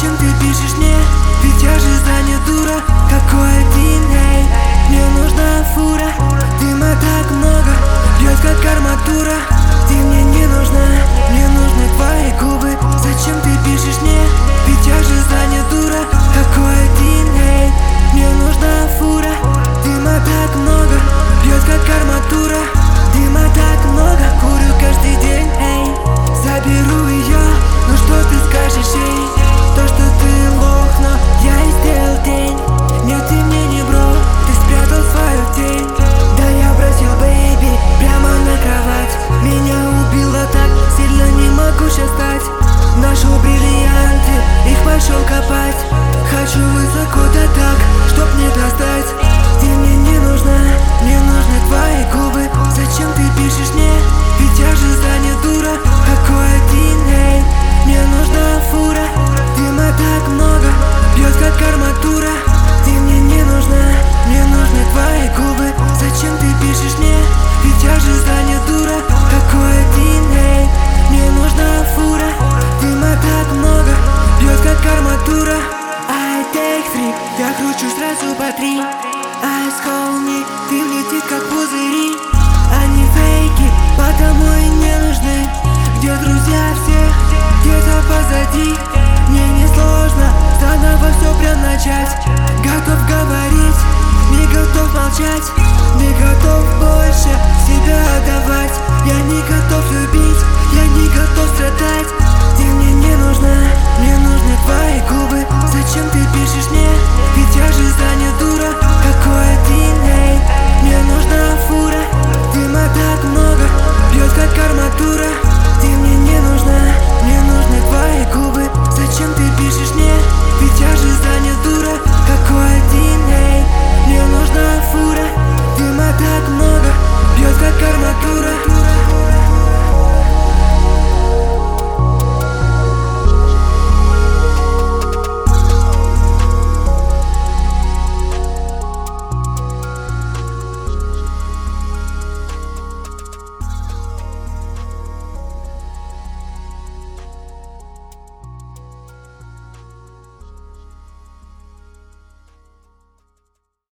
Зачем ты пишешь мне? Ведь я же занят, дура. Какой один, эй, мне нужна фура. Дыма так много, бьет как арматура. Ты мне не нужна, мне нужны твои губы. Зачем ты пишешь мне? Ведь я же занят, дура. Какой один, эй, мне нужна фура. Дыма так много, бьет как арматура. Дыма так много, курю каждый день, эй. Заберу ее, ну что ты скажешь ей? То, что ты лох, но я и сделал тень. Нет, ты мне не бро, ты спрятал свою тень. Да я бросил, бэйби, прямо на кровать. Меня убило так, сильно не могу сейчас встать. Нашел бриллианты, их пошел копать. Хочу высоко, да так, чтоб не достать. Ты мне не нужна, мне нужны твои губы. Зачем ты пишешь мне? Ведь я же занят, дура. Какой один, эй, мне нужна фура. Дыма так много, бьет как арматура. Ты мне не нужна, мне нужны твои губы. Зачем ты пишешь мне? Ведь я же занят, дура. Какой один, эй, мне нужна фура. Дыма так много, бьет как арматура. I take three, я кручу сразу по три. Eyes call me, ты летит как пузыри. Они фейки, потому и не нужны. Где друзья все, где-то позади. Мне не сложно заново все прям начать. Готов говорить, не готов молчать.